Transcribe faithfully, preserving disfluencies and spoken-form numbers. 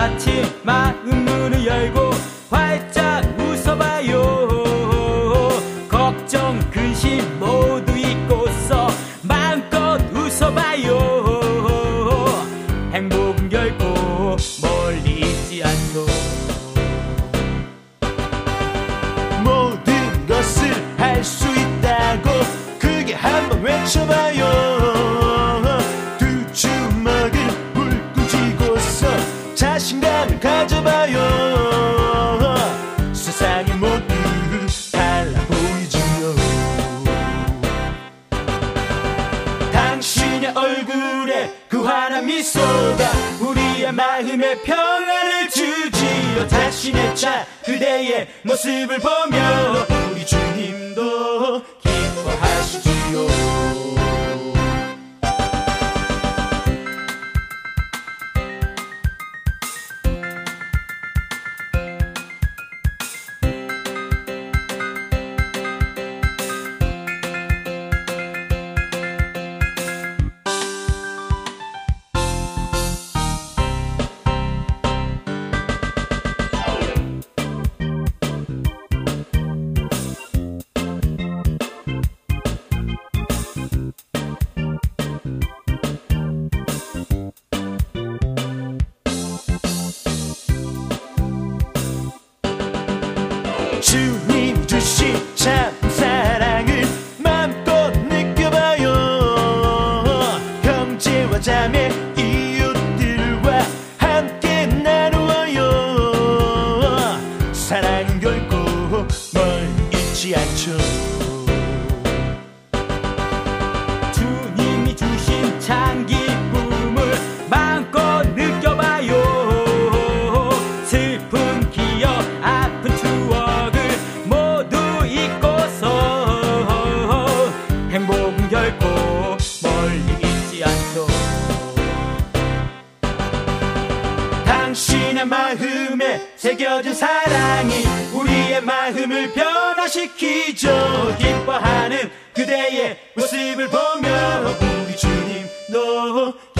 아침 마음 문을 열고 활짝 웃어봐요. 걱정 근심 모두 잊고서 마음껏 웃어봐요. 행복은 결코 멀리 있지 않죠. 모든 것을 할 수 있다고 크게 한번 외쳐봐요. 두 주먹을 불끈 쥐고서 자신감을 가져봐요. 세상이 모두 달라 보이지요. 당신의 얼굴에 그 환한 미소가 우리의 마음에 평안을 주지요. 자신의 차 그대의 모습을 보며 우리 주님도 기뻐하시지요. 주님 주신 참 사랑을 마음껏 느껴봐요. 형제와 자매 이웃들과 함께 나누어요. 사랑은 결코 멀리 있지 않죠. 주님이 주신 참 기쁨을 마음껏 느껴봐요. 슬픈 기억 아픈 추억을 모두 잊고서 행복은 결코 멀리 있지 않죠. 당신의 마음에 새겨진 사랑이 우리의 마음을 변화시키죠. 기뻐하는 그대의 모습을 보며 우리 주님도